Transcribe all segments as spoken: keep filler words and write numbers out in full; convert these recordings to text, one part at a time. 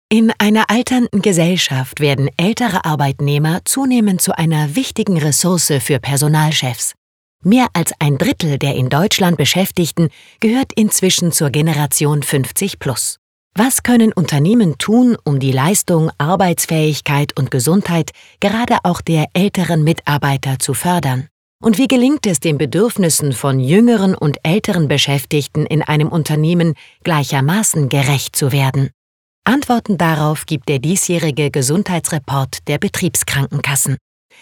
In einer alternden Gesellschaft werden ältere Arbeitnehmer zunehmend zu einer wichtigen Ressource für Personalchefs. Mehr als ein Drittel der in Deutschland Beschäftigten gehört inzwischen zur Generation fünfzig plus. Was können Unternehmen tun, um die Leistung, Arbeitsfähigkeit und Gesundheit gerade auch der älteren Mitarbeiter zu fördern? Und wie gelingt es den Bedürfnissen von jüngeren und älteren Beschäftigten in einem Unternehmen gleichermaßen gerecht zu werden? Antworten darauf gibt der diesjährige Gesundheitsreport der Betriebskrankenkassen.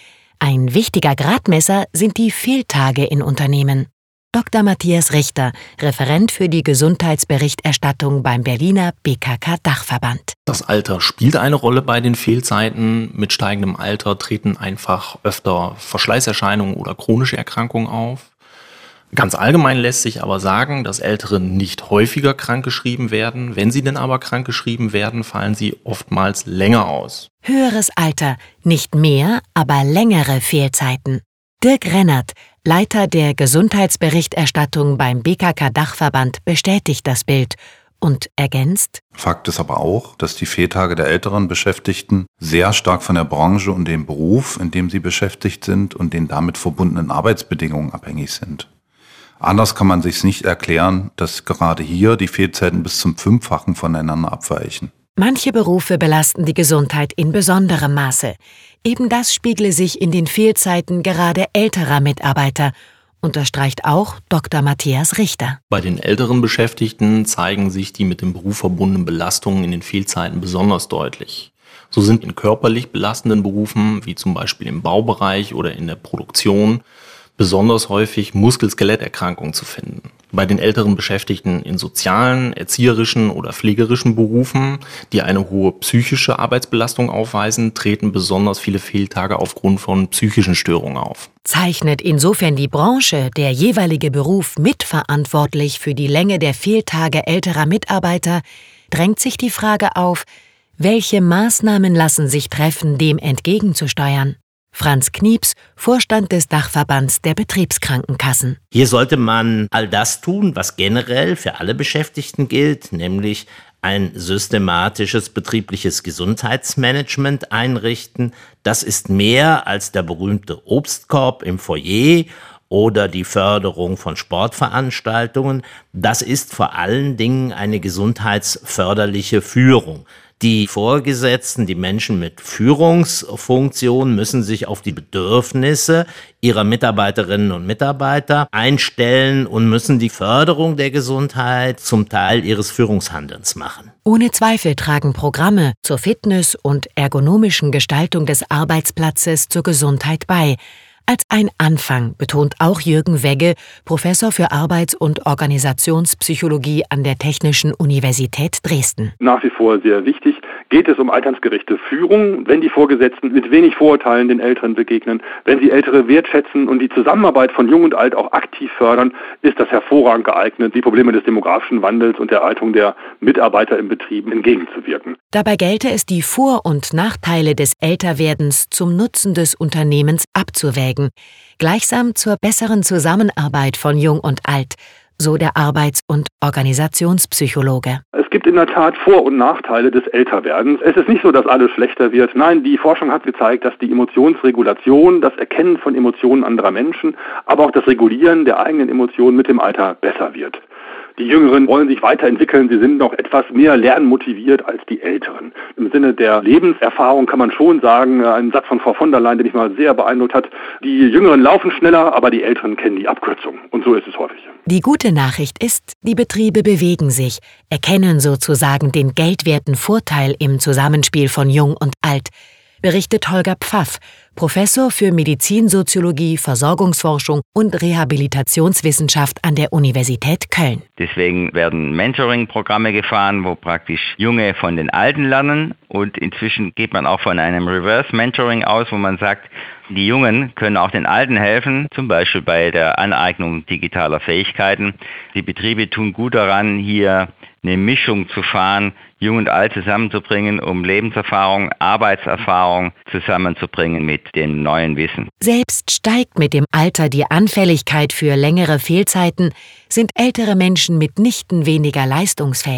Ein wichtiger Gradmesser sind die Fehltage in Unternehmen. Doktor Matthias Richter, Referent für die Gesundheitsberichterstattung beim Berliner B K K-Dachverband. Das Alter spielt eine Rolle bei den Fehlzeiten. Mit steigendem Alter treten einfach öfter Verschleißerscheinungen oder chronische Erkrankungen auf. Ganz allgemein lässt sich aber sagen, dass Ältere nicht häufiger krankgeschrieben werden. Wenn sie denn aber krankgeschrieben werden, fallen sie oftmals länger aus. Höheres Alter, nicht mehr, aber längere Fehlzeiten. Dirk Rennert, Leiter der Gesundheitsberichterstattung beim B K K-Dachverband, bestätigt das Bild und ergänzt: Fakt ist aber auch, dass die Fehltage der älteren Beschäftigten sehr stark von der Branche und dem Beruf, in dem sie beschäftigt sind, und den damit verbundenen Arbeitsbedingungen abhängig sind. Anders kann man sich's nicht erklären, dass gerade hier die Fehlzeiten bis zum Fünffachen voneinander abweichen. Manche Berufe belasten die Gesundheit in besonderem Maße. Eben das spiegle sich in den Fehlzeiten gerade älterer Mitarbeiter, unterstreicht auch Doktor Matthias Richter. Bei den älteren Beschäftigten zeigen sich die mit dem Beruf verbundenen Belastungen in den Fehlzeiten besonders deutlich. So sind in körperlich belastenden Berufen, wie zum Beispiel im Baubereich oder in der Produktion, besonders häufig Muskel-Skeletterkrankungen zu finden. Bei den älteren Beschäftigten in sozialen, erzieherischen oder pflegerischen Berufen, die eine hohe psychische Arbeitsbelastung aufweisen, treten besonders viele Fehltage aufgrund von psychischen Störungen auf. Zeichnet insofern die Branche, der jeweilige Beruf mitverantwortlich für die Länge der Fehltage älterer Mitarbeiter, drängt sich die Frage auf, welche Maßnahmen lassen sich treffen, dem entgegenzusteuern? Franz Knieps, Vorstand des Dachverbands der Betriebskrankenkassen. Hier sollte man all das tun, was generell für alle Beschäftigten gilt, nämlich ein systematisches betriebliches Gesundheitsmanagement einrichten. Das ist mehr als der berühmte Obstkorb im Foyer oder die Förderung von Sportveranstaltungen. Das ist vor allen Dingen eine gesundheitsförderliche Führung. Die Vorgesetzten, die Menschen mit Führungsfunktion müssen sich auf die Bedürfnisse ihrer Mitarbeiterinnen und Mitarbeiter einstellen und müssen die Förderung der Gesundheit zum Teil ihres Führungshandelns machen. Ohne Zweifel tragen Programme zur Fitness und ergonomischen Gestaltung des Arbeitsplatzes zur Gesundheit bei. Als ein Anfang betont auch Jürgen Wegge, Professor für Arbeits- und Organisationspsychologie an der Technischen Universität Dresden. Nach wie vor sehr wichtig geht es um altersgerechte Führung, wenn die Vorgesetzten mit wenig Vorurteilen den Älteren begegnen, wenn sie Ältere wertschätzen und die Zusammenarbeit von Jung und Alt auch aktiv fördern, ist das hervorragend geeignet, die Probleme des demografischen Wandels und der Alterung der Mitarbeiter im Betrieb entgegenzuwirken. Dabei gelte es, die Vor- und Nachteile des Älterwerdens zum Nutzen des Unternehmens abzuwägen, gleichsam zur besseren Zusammenarbeit von Jung und Alt, so der Arbeits- und Organisationspsychologe. Es gibt in der Tat Vor- und Nachteile des Älterwerdens. Es ist nicht so, dass alles schlechter wird. Nein, die Forschung hat gezeigt, dass die Emotionsregulation, das Erkennen von Emotionen anderer Menschen, aber auch das Regulieren der eigenen Emotionen mit dem Alter besser wird. Die Jüngeren wollen sich weiterentwickeln, sie sind noch etwas mehr lernmotiviert als die Älteren. Im Sinne der Lebenserfahrung kann man schon sagen, ein Satz von Frau von der Leyen, der mich mal sehr beeindruckt hat, die Jüngeren laufen schneller, aber die Älteren kennen die Abkürzung. Und so ist es häufig. Die gute Nachricht ist, die Betriebe bewegen sich, erkennen sozusagen den geldwerten Vorteil im Zusammenspiel von Jung und Alt, berichtet Holger Pfaff, Professor für Medizinsoziologie, Versorgungsforschung und Rehabilitationswissenschaft an der Universität Köln. Deswegen werden Mentoring-Programme gefahren, wo praktisch Junge von den Alten lernen. Und inzwischen geht man auch von einem Reverse-Mentoring aus, wo man sagt, die Jungen können auch den Alten helfen, zum Beispiel bei der Aneignung digitaler Fähigkeiten. Die Betriebe tun gut daran, hier eine Mischung zu fahren, Jung und Alt zusammenzubringen, um Lebenserfahrung, Arbeitserfahrung zusammenzubringen mit dem neuen Wissen. Selbst steigt mit dem Alter die Anfälligkeit für längere Fehlzeiten, sind ältere Menschen mitnichten weniger leistungsfähig.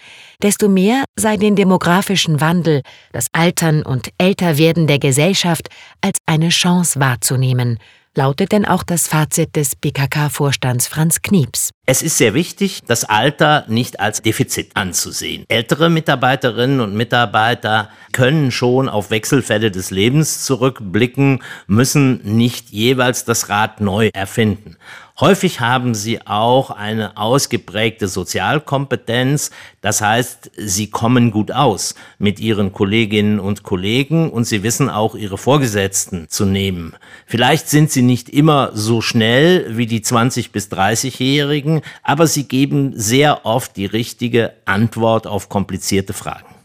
desto mehr sei den demografischen Wandel, das Altern und Älterwerden der Gesellschaft als eine Chance wahrzunehmen, lautet denn auch das Fazit des B K K-Vorstands Franz Knieps. Es ist sehr wichtig, das Alter nicht als Defizit anzusehen. Ältere Mitarbeiterinnen und Mitarbeiter können schon auf Wechselfälle des Lebens zurückblicken, müssen nicht jeweils das Rad neu erfinden. Häufig haben sie auch eine ausgeprägte Sozialkompetenz, das heißt, sie kommen gut aus mit ihren Kolleginnen und Kollegen und sie wissen auch, ihre Vorgesetzten zu nehmen. Vielleicht sind sie nicht immer so schnell wie die zwanzig- bis dreißigjährigen, aber sie geben sehr oft die richtige Antwort auf komplizierte Fragen.